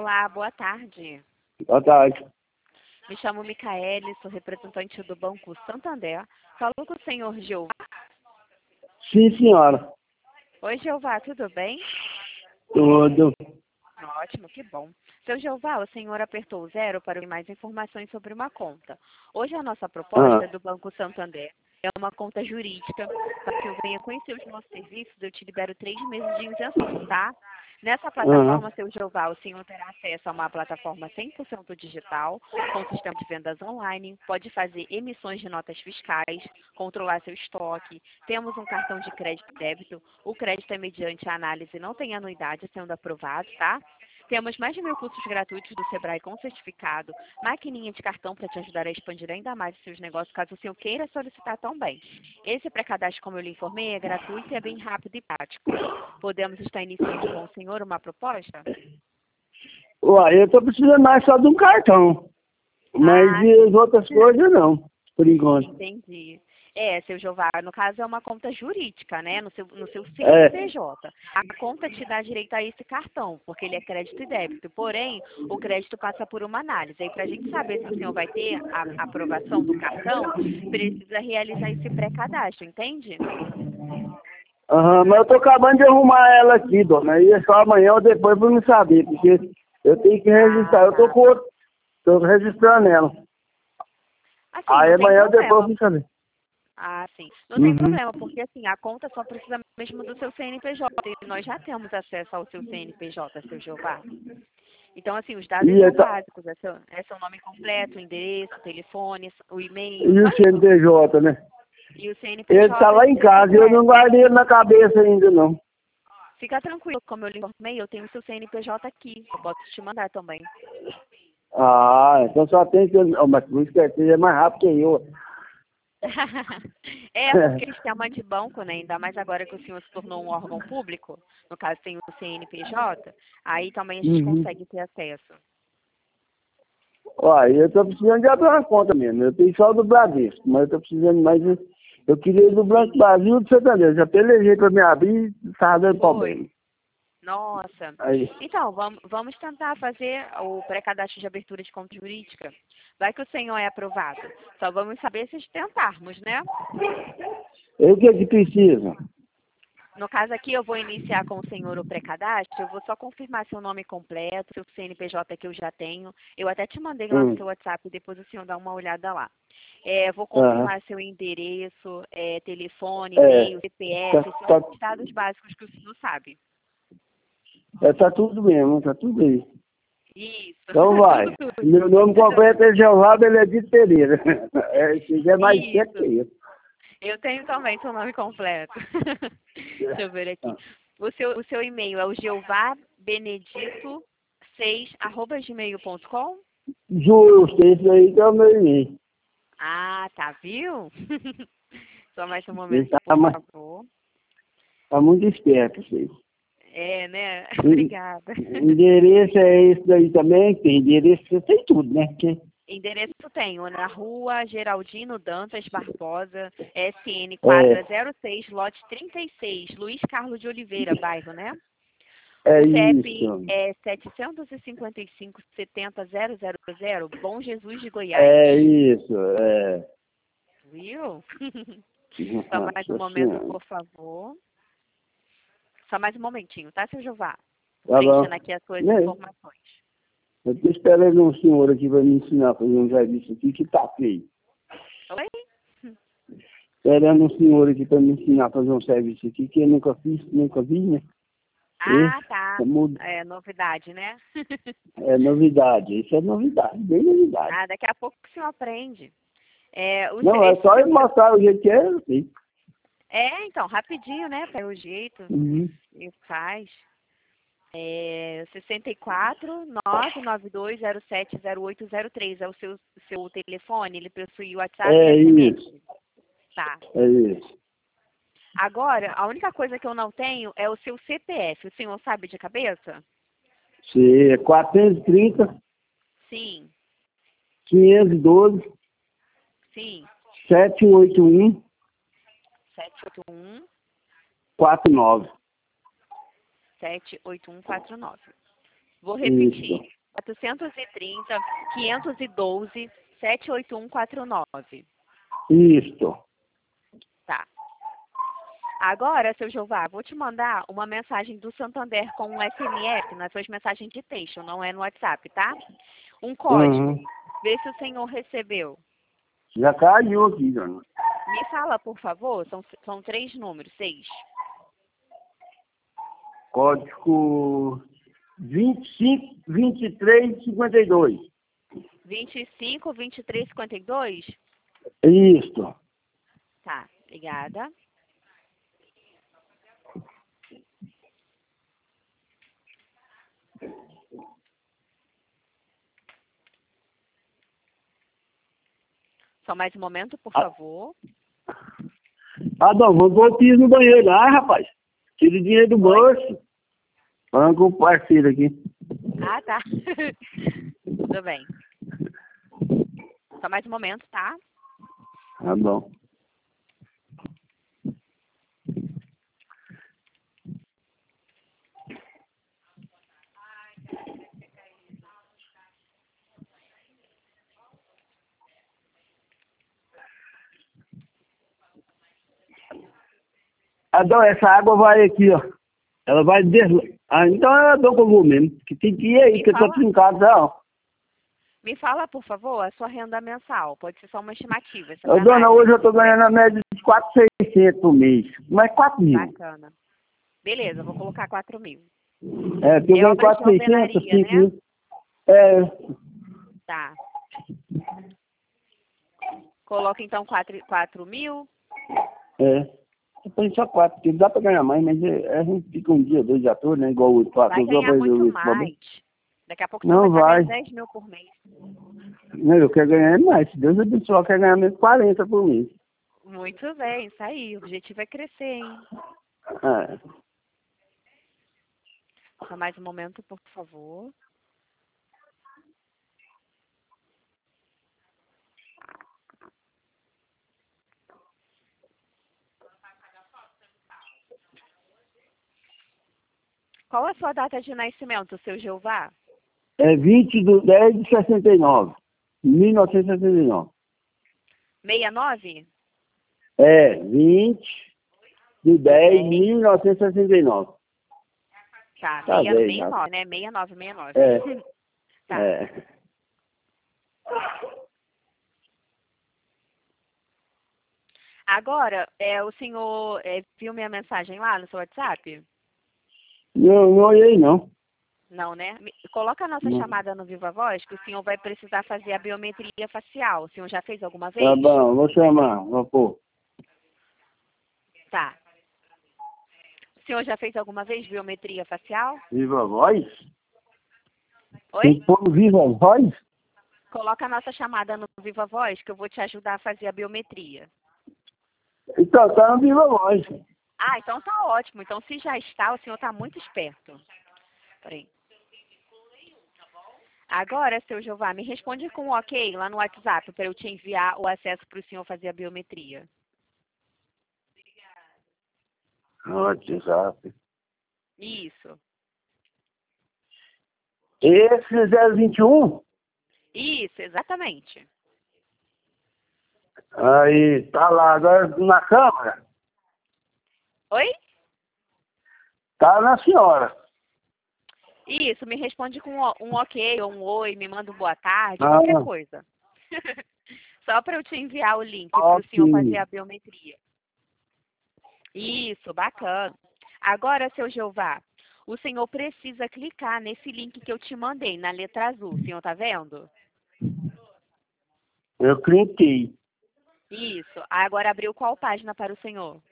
Olá, boa tarde. Boa tarde. Me chamo Micaele, sou representante do Banco Santander. Falo com o senhor Jeová. Sim, senhora. Oi, Jeová, tudo bem? Tudo. Ótimo, que bom. Seu Jeová, o senhor apertou o 0 para mais informações sobre uma conta. Hoje a nossa proposta do Banco Santander é uma conta jurídica. Para que eu venha conhecer os nossos serviços, eu te libero 3 meses de isenção, tá? Nessa plataforma, seu Jeová, o senhor terá acesso a uma plataforma 100% digital, com sistema de vendas online, pode fazer emissões de notas fiscais, controlar seu estoque. Temos um cartão de crédito e débito. O crédito é mediante a análise, não tem anuidade sendo aprovado, tá? Temos mais de 1000 cursos gratuitos do Sebrae com certificado, maquininha de cartão para te ajudar a expandir ainda mais os seus negócios, caso o senhor queira solicitar também. Esse pré-cadastro, como eu lhe informei, é gratuito e é bem rápido e prático. Podemos estar iniciando com o senhor uma proposta? Uai, eu tô precisando mais só de um cartão. Mas e as outras coisas não, por enquanto. Entendi. Seu Jeová, no caso é uma conta jurídica, né? No seu CNPJ. A conta te dá direito a esse cartão, porque ele é crédito e débito. Porém, o crédito passa por uma análise. Aí, para a gente saber se o senhor vai ter a aprovação do cartão, precisa realizar esse pré-cadastro, entende? Mas eu tô acabando de arrumar ela aqui, dona. Aí é só amanhã ou depois pra me saber, porque eu tenho que registrar. Eu tô registrando ela. Assim, Aí não tem amanhã ou problema. depois pra me saber. Ah, sim. Não tem problema, porque assim, a conta só precisa mesmo do seu CNPJ. E nós já temos acesso ao seu CNPJ, seu Jeová. Então, assim, os dados são básicos. É seu nome completo, o endereço, o telefone, o e-mail. E o CNPJ, né? E o CNPJ. Ele tá lá em casa e eu não guardei ele na cabeça ainda, não. Fica tranquilo, como eu lhe informei, eu tenho o seu CNPJ aqui. Eu posso te mandar também. Então só tem que... mas por isso que você é mais rápido que eu. Porque o sistema de banco, né? Ainda mais agora que o senhor se tornou um órgão público, no caso tem o CNPJ, aí também a gente consegue ter acesso. Eu tô precisando de abrir uma conta mesmo. Eu tenho só do Bradesco, mas eu tô precisando mais de... Eu queria ir do Banco Brasil do Santander. Já pelejei pra me abrir e tava dando problema. Nossa. Aí. Então, vamos tentar fazer o pré-cadastro de abertura de conta jurídica. Vai que o senhor é aprovado. Só vamos saber se tentarmos, né? E o que precisa? No caso aqui, eu vou iniciar com o senhor o pré-cadastro. Eu vou só confirmar seu nome completo, seu CNPJ que eu já tenho. Eu até te mandei lá no seu WhatsApp, depois o senhor dá uma olhada lá. Vou confirmar seu endereço, telefone, e-mail, CPF, são os dados básicos que o senhor sabe. Tá tudo mesmo, tá tudo aí. Isso. Então vai. Meu nome completo é Jeová Benedito Pereira. Se quiser mais tempo que isso. Eu tenho também seu nome completo. Deixa eu ver aqui. O seu e-mail é o jeovabbenedito6@gmail.com? Justo, esse aí que é o meu e-mail. Ah, tá, viu? Só mais um momento, por favor. Tá muito esperto, isso aí. Né? Obrigada. Endereço é esse daí também? Tem endereço, você tem tudo, né? Endereço tenho na rua Geraldino Dantas Barbosa, SN quadra 06, lote 36, Luiz Carlos de Oliveira, bairro, né? O CEP é 755-70-000, Bom Jesus de Goiás. É isso, Viu? Só mais um momento, por favor. Só mais um momentinho, tá, seu Jeová? Preenchendo aqui as suas informações. Eu tô esperando um senhor aqui para me ensinar a fazer um serviço aqui que tá feio. Oi? Esperando um senhor aqui para me ensinar a fazer um serviço aqui que eu nunca fiz, nunca vi, né? Tá. É novidade, né? É novidade, isso é novidade, bem novidade. Daqui a pouco o senhor aprende. Não, é só eu mostrar o jeito que é, assim. Então, rapidinho, né? Pega o jeito e faz. 64-992070803 é o seu telefone, ele possui o WhatsApp e SMS. Isso. Tá. É isso. Agora, a única coisa que eu não tenho é o seu CPF. O senhor sabe de cabeça? Sim, é 430. Sim. 512. Sim. 781. 781. 49. 78149. Vou repetir. 430 512 78149. Isso. Tá. Agora, seu Jeová, vou te mandar uma mensagem do Santander com um SMS nas suas mensagens de texto, não é no WhatsApp, tá? Um código. Vê se o senhor recebeu. Já caiu aqui, dona. Me fala, por favor, são 3 números, 6. Código 252352. 25 23 52? Isso. Tá, obrigada. Só mais um momento, por favor. Dona, vou pôr o piso no banheiro lá, rapaz. Tira o dinheiro do bolso. Falando com o parceiro aqui. Ah, tá. Tudo bem. Só mais um momento, tá? Tá bom. Adão, essa água vai aqui, ó. Ela vai descer. Então é a dor que eu vou mesmo. Que tem que ir aí, que eu tô aqui em casa, ó. Me fala, por favor, a sua renda mensal. Pode ser só uma estimativa. Dona, hoje eu tô ganhando a média de 4.600 por mês. Mas 4.000. Bacana. Beleza, vou colocar 4.000. Tô ganhando 4.600, 5.000. Né? Tá. Coloca então 4.000. Põe só 4, porque dá pra ganhar mais, mas a gente fica um dia, 2 atores, né? Igual o 4. Vai ganhar muito mais. Daqui a pouco você não vai ganhar 10.000 por mês. Não, eu quero ganhar mais. Se Deus abençoe, eu quero ganhar mesmo 40 por mês. Muito bem, isso aí. O objetivo é crescer, hein? Só mais um momento, por favor. Qual a sua data de nascimento, seu Jeová? 20/10/69. 1969. 69? 20/10/1969. Tá, Tá 69, né? 69, 69. Tá. Agora, o senhor viu minha mensagem lá no seu WhatsApp? Não olhei, não. Não, né? Coloca a nossa chamada no Viva Voz, que o senhor vai precisar fazer a biometria facial. O senhor já fez alguma vez? Tá bom, vou chamar, vou pôr. Tá. O senhor já fez alguma vez biometria facial? Viva Voz? Oi? Tem que pôr no Viva Voz? Coloca a nossa chamada no Viva Voz, que eu vou te ajudar a fazer a biometria. Então, tá no Viva Voz. Ah, então tá ótimo. Então, se já está, o senhor tá muito esperto. Peraí. Agora, seu Jeová, me responde com um ok lá no WhatsApp para eu te enviar o acesso para o senhor fazer a biometria. WhatsApp. Isso. Esse 021? Isso, exatamente. Aí, tá lá, agora na câmera. Oi? Tá na senhora. Isso, me responde com um ok ou um oi, me manda um boa tarde, qualquer coisa. Só para eu te enviar o link para o senhor fazer a biometria. Isso, bacana. Agora, seu Jeová, o senhor precisa clicar nesse link que eu te mandei, na letra azul. O senhor tá vendo? Eu cliquei. Isso. Agora abriu qual página para o senhor?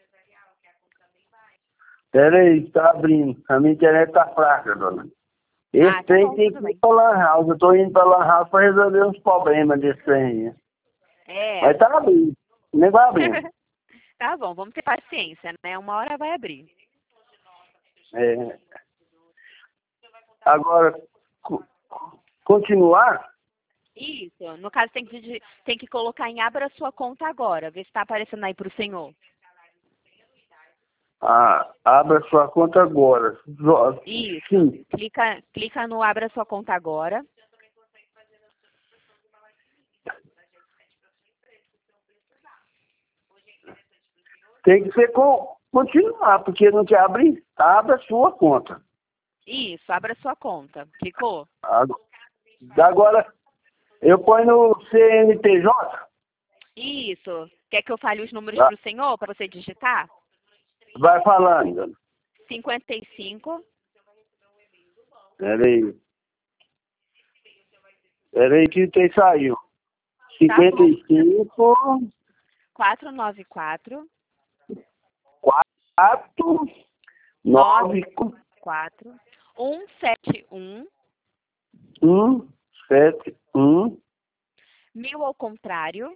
Peraí, tá abrindo. A minha internet tá fraca, dona. Esse trem tem que ir pra Lan House. Eu tô indo pra Lan House pra resolver uns problemas desse trem. Mas tá abrindo. Nem vai abrindo. Tá bom, vamos ter paciência, né? Uma hora vai abrir. Agora, continuar? Isso. No caso, tem que colocar em abra sua conta agora. Ver se tá aparecendo aí pro senhor. Abra sua conta agora. Isso. Sim. Clica no Abra Sua Conta Agora. Tem que ser continuar, porque não te abre. Abra sua conta. Isso, abra sua conta. Clicou? Agora, eu ponho no CNPJ? Isso. Quer que eu fale os números para o senhor, para você digitar? Vai falando. 55. Peraí que saiu. Tá 55. 494. 4, 9, 4. 171. 171. 1000 ao contrário.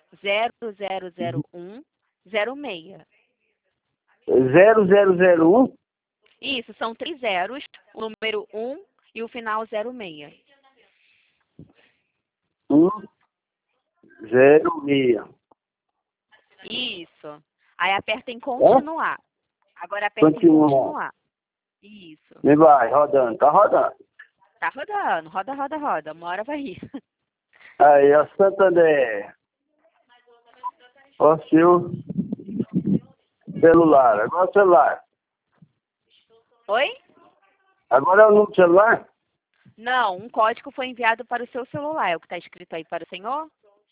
0001. 06. 0001? Isso, são 3 zeros, o número 1 e o final 06. 106. Isso. Aí aperta em continuar. Agora aperta em continuar. Isso. E vai, rodando. Tá rodando. Tá rodando. Roda. Uma hora vai ir. Aí, ó, Santander. Ó, seu celular. Agora o celular. Oi? Agora é o número do celular? Não, um código foi enviado para o seu celular. É o que está escrito aí para o senhor?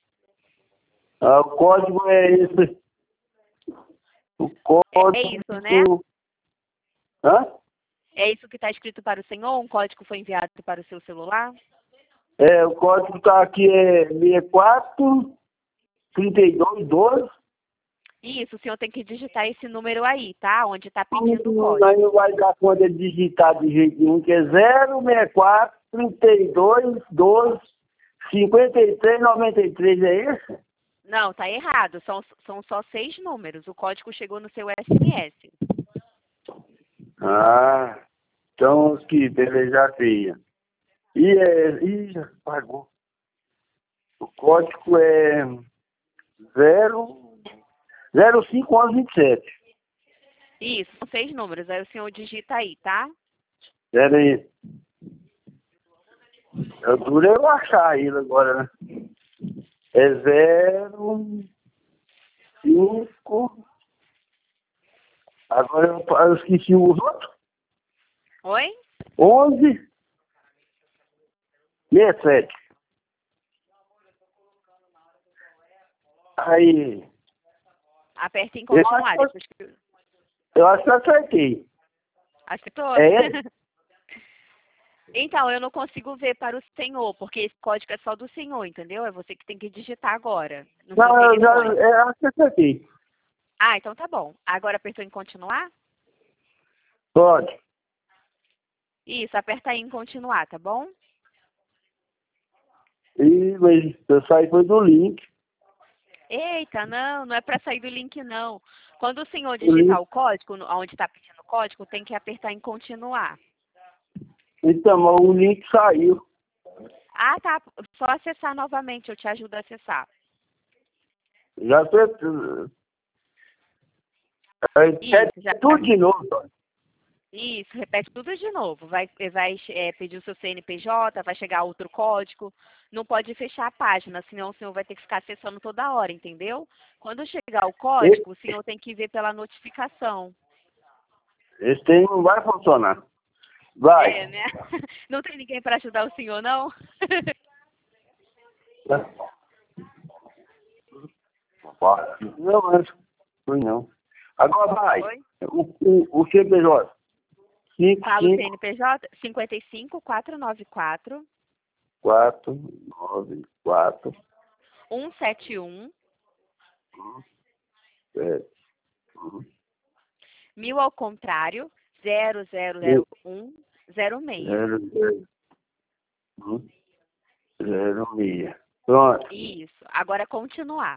O código é esse. O código... É isso, né? Hã? É isso que está escrito para o senhor? Um código foi enviado para o seu celular? O código tá aqui, é 64 32 12. Isso, o senhor tem que digitar esse número aí, tá? Onde está pedindo o código. Aí não vai dar conta de digitar de jeito nenhum, que é 064 32 12 53 93, é esse? Não, tá errado. São só 6 números. O código chegou no seu SMS. Então aqui, beleza, já feia. Já pagou. O código é 051127. Isso, são 6 números. Aí o senhor digita aí, tá? Pera aí. É duro eu achar ele agora, né? É 05. Agora eu esqueci os outros. Oi? 11 67. Aí. Aperta em continuar. Eu acho que eu acertei. Acertou? É ele? Então, eu não consigo ver para o senhor, porque esse código é só do senhor, entendeu? É você que tem que digitar agora. Não, eu acho que eu acertei. Então tá bom. Agora apertou em continuar? Pode. Isso, aperta aí em continuar, tá bom? Mas eu saí foi do link. Eita, não é para sair do link, não. Quando o senhor digitar o código, onde está pedindo o código, tem que apertar em continuar. Então, mas o link saiu. Tá. Só acessar novamente, eu te ajudo a acessar. Já acertou. Tudo de novo. Isso, repete tudo de novo. Vai pedir o seu CNPJ, vai chegar outro código. Não pode fechar a página, senão o senhor vai ter que ficar acessando toda hora, entendeu? Quando chegar o código, o senhor tem que ver pela notificação. Esse aí não vai funcionar. Vai. Né? Não tem ninguém para ajudar o senhor, não? Não. Agora vai. O CNPJ. Fala o CNPJ 55 494 494 171 7 1000 ao contrário 0001 06. 06. Pronto. Isso. Agora continuar.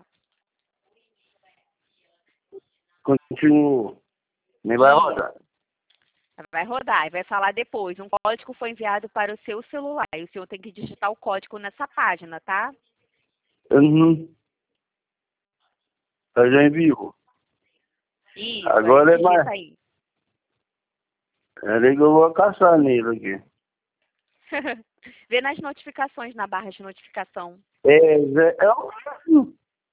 Continuo. Nem vai rodar. Vai rodar e vai falar depois. Um código foi enviado para o seu celular. E o senhor tem que digitar o código nessa página, tá? Eu já enviou. Isso, agora aí, é mais. aí. Peraí que eu vou caçar nele aqui. Vê nas notificações, na barra de notificação. É o...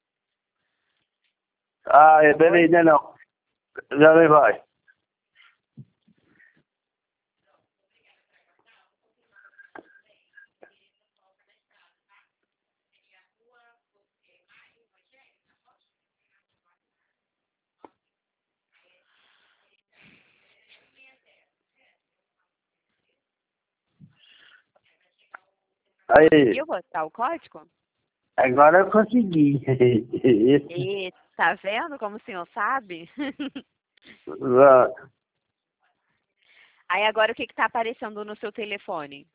Ah, peraí, não. Já vai. Aí. Conseguiu botar o código? Agora eu consegui. E tá vendo como o senhor sabe? Aí agora o que está aparecendo no seu telefone?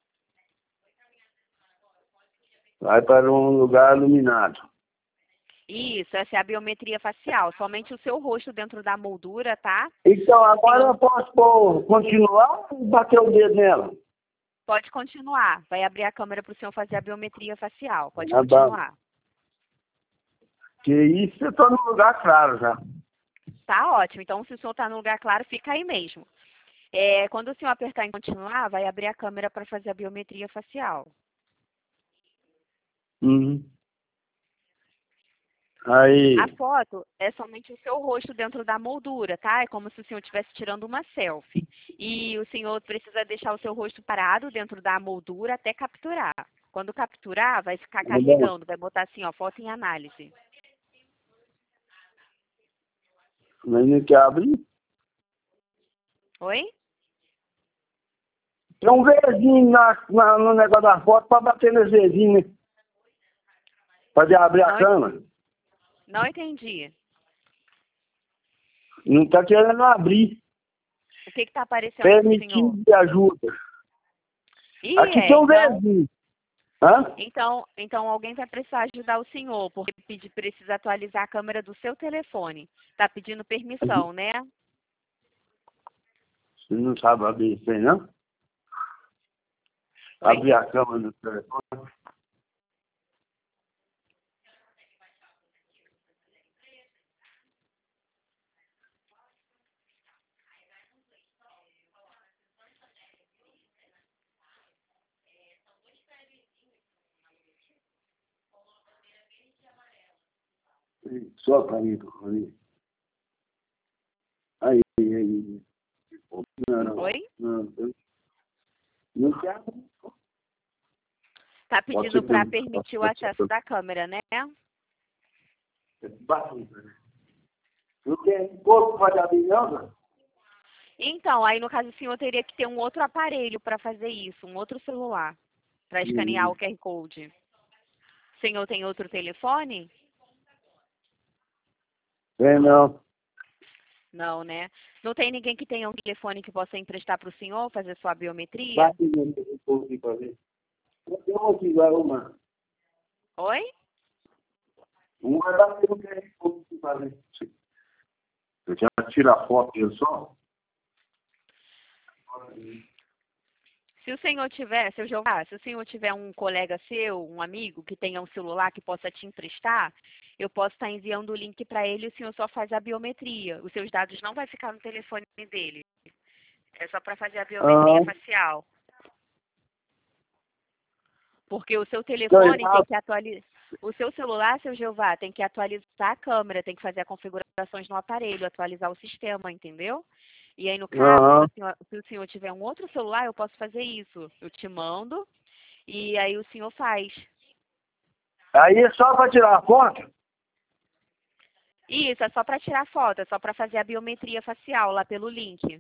Vai para um lugar iluminado. Isso, essa é a biometria facial. Somente o seu rosto dentro da moldura, tá? Então, agora eu posso continuar ou bater o dedo nela? Pode continuar. Vai abrir a câmera para o senhor fazer a biometria facial. Pode continuar. Que isso, eu estou no lugar claro já. Tá ótimo. Então, se o senhor está no lugar claro, fica aí mesmo. Quando o senhor apertar em continuar, vai abrir a câmera para fazer a biometria facial. Uhum. Aí. A foto é somente o seu rosto dentro da moldura, tá? É como se o senhor estivesse tirando uma selfie. E o senhor precisa deixar o seu rosto parado dentro da moldura até capturar. Quando capturar, vai ficar carregando, vai botar assim, ó, foto em análise. Mas não quer abrir? Oi? Tem um verzinho no negócio da foto para bater nesse verzinho, né? Para abrir a câmera. Não entendi. Não está querendo abrir. O que está aparecendo Permitindo de ajuda. Aqui tem um verzinho. Hã? Então alguém vai precisar ajudar o senhor, porque precisa atualizar a câmera do seu telefone. Está pedindo permissão, né? Você não sabe abrir isso aí, não? Oi? Abrir a câmera do telefone. Só para mim, aí. Não. Oi? Não quero. Está pedindo para permitir o acesso da câmera, né? Não tem corpo para abrir, não? Então, aí no caso o senhor teria que ter um outro aparelho para fazer isso, um outro celular, para escanear o QR Code. O senhor tem outro telefone? Tem não. Não, né? Não tem ninguém que tenha um telefone que possa emprestar para o senhor fazer sua biometria? Bate no aqui para ver. Tem um aqui, uma. Oi? Um vai dar pelo QR Code aqui para ver. Eu já tiro a foto dele só. Se o senhor tiver, se o senhor tiver um colega seu, um amigo que tenha um celular que possa te emprestar, eu posso estar enviando o link para ele e o senhor só faz a biometria. Os seus dados não vai ficar no telefone dele. É só para fazer a biometria facial. Porque o seu telefone tem que atualizar. O seu celular, seu Jeová, tem que atualizar a câmera, tem que fazer as configurações no aparelho, atualizar o sistema, entendeu? E aí, no caso, se o senhor tiver um outro celular, eu posso fazer isso. Eu te mando e aí o senhor faz. Aí é só para tirar a foto? Isso, é só para tirar foto, é só para fazer a biometria facial lá pelo link.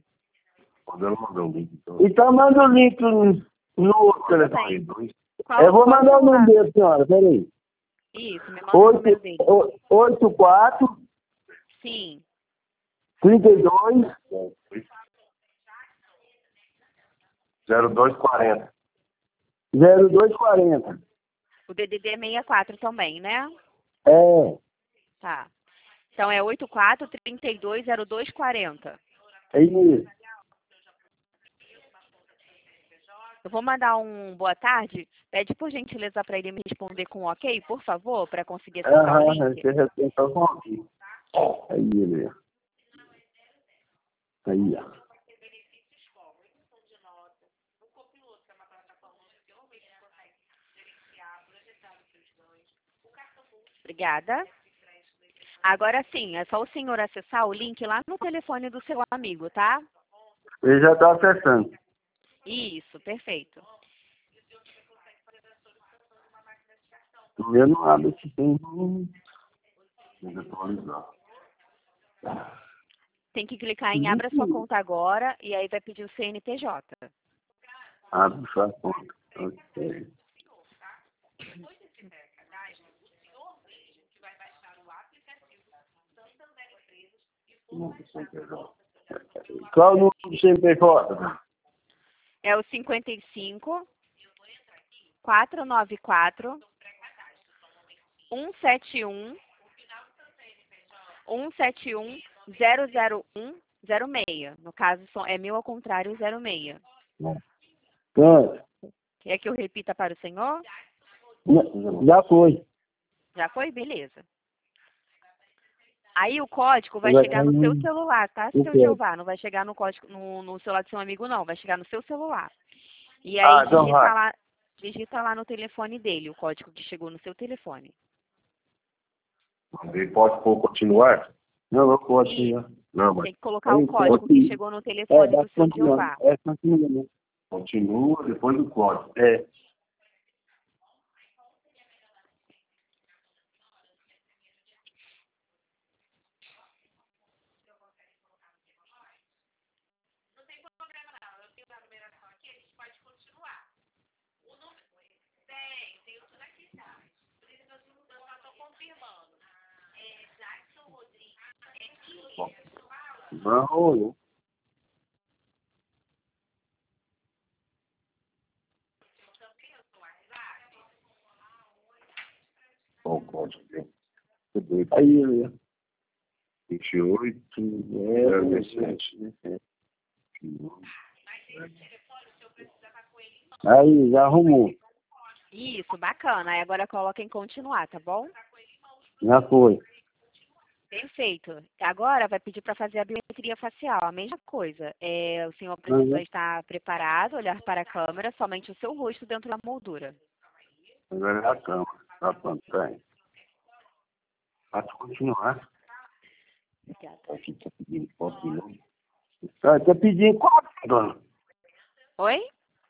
Então manda o link no outro telefone. Eu vou mandar o nome dele, senhora, peraí. Isso, me manda o número dele. 84. Sim. 32. 0240. 0240. O DDD é 64 também, né? É. Tá. Então é 84-32-0240. É isso. Eu vou mandar um boa tarde. Pede por gentileza para ele me responder com ok, por favor, para conseguir acessar o link. Você respondeu com ok. Aí, beleza. Aí, ó. Obrigada. Agora sim, é só o senhor acessar o link lá no telefone do seu amigo, tá? Ele já está acessando. Isso, perfeito. O meu não abre esse tempo. Tem que clicar em abra sua conta agora e aí vai pedir o CNPJ. Abre sua conta. Ok. Qual o número do CNPJ? É o 55 494 171 171 001 06. No caso, é meu ao contrário, 06. Quanto? Quer que eu repita para o senhor? Já foi. Já foi? Beleza. Aí o código vai chegar no seu celular, tá, seu Jeová? Não vai chegar no código no celular do seu amigo, não. Vai chegar no seu celular. E aí digita lá no telefone dele, o código que chegou no seu telefone. Ele pode pôr continuar? Não pode continuar. Não, mas tem que colocar o código que chegou no telefone do seu Jeová. Continua. Continua depois do código. Não. Qual o código aqui? Aí, 28, 07. Aí, já arrumou. Isso, bacana. Aí agora coloca em continuar, tá bom? Já foi. Perfeito. Agora vai pedir para fazer a biometria facial, a mesma coisa. O senhor precisa estar preparado, olhar para a câmera, somente o seu rosto dentro da moldura. Agora é a cama. Tá pronto, aí. Pode continuar. Obrigada. Aqui tá pedindo foto de novo. Tá pedindo código, dona. Oi?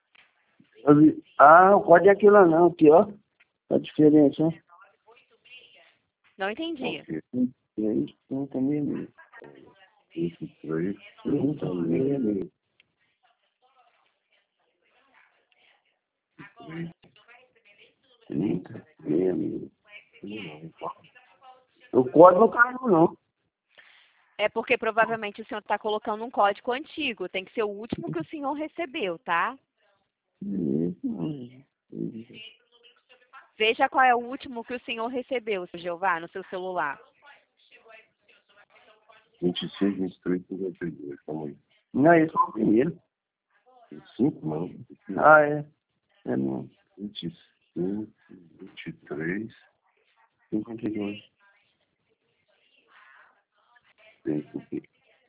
O código é aquilo lá não, aqui, ó. A diferença, ó. Não entendi. 3, 36. 23, 36. 36. O código não caiu, não. É porque provavelmente o senhor está colocando um código antigo. Tem que ser o último que o senhor recebeu, tá? Veja qual é o último que o senhor recebeu, seu Jeová, no seu celular. 26, 23, 52. Calma aí. Não, esse foi o primeiro. 25, não. É. É não. 25, 23, 52. tem que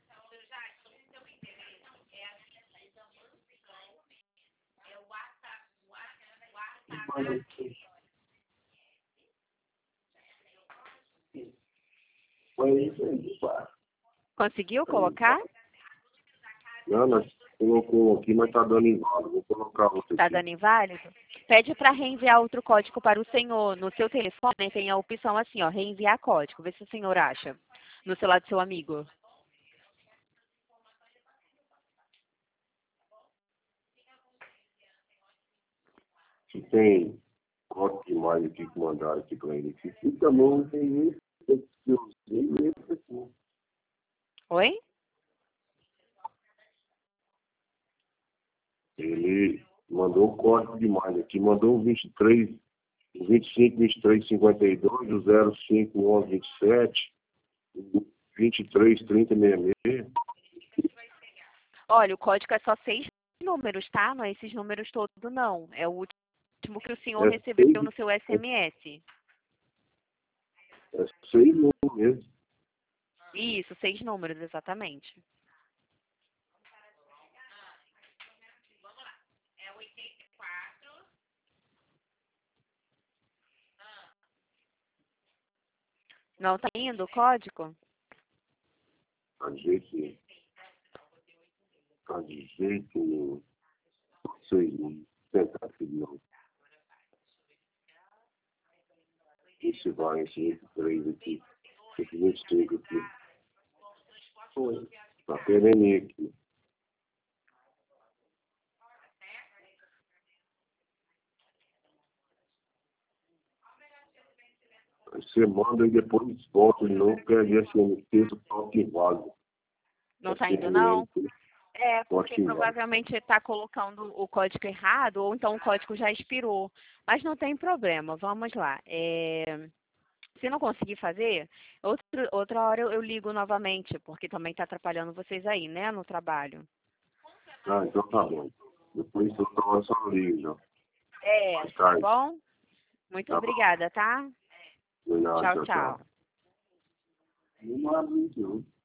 Foi isso aí, pá. Conseguiu colocar? Não, nós colocou aqui, mas tá dando inválido. Vou colocar outro Está aqui. dando inválido? Pede para reenviar outro código para o senhor. No seu telefone tem a opção assim, ó, reenviar código. Vê se o senhor acha. No celular do seu amigo. Se tem código demais aqui que mandaram aqui pra ele aqui. E também tem esse que eu usei esse aqui. Oi? Ele mandou código demais aqui. Mandou o 23, o 25, 23, 52, o 05, 11, 27, o 23, 30, 66. Olha, o código é só 6 números, tá? Não é esses números todos, não. É o último que o senhor recebeu no seu SMS. É 6 números mesmo. Isso, 6 números, exatamente. Não tá indo o código? Tá de jeito nenhum. Tá de jeito nenhum. Não sei, não. Tentar aqui de novo. Esse vai, esse 23 aqui. Esse 25 aqui. Foi. Tá querendo ir aqui. Aí você manda e depois volta de novo, porque aí esse texto toca inválido. Não tá indo, não? É, porque provavelmente está colocando o código errado, ou então o código já expirou. Mas não tem problema, vamos lá. Se não conseguir fazer, outra hora eu ligo novamente, porque também está atrapalhando vocês aí, né, no trabalho. Ah, então tá bom. Depois eu tô só ligo, já. Tá bom? Muito obrigada, tá? Tchau, Tchau. Não abre,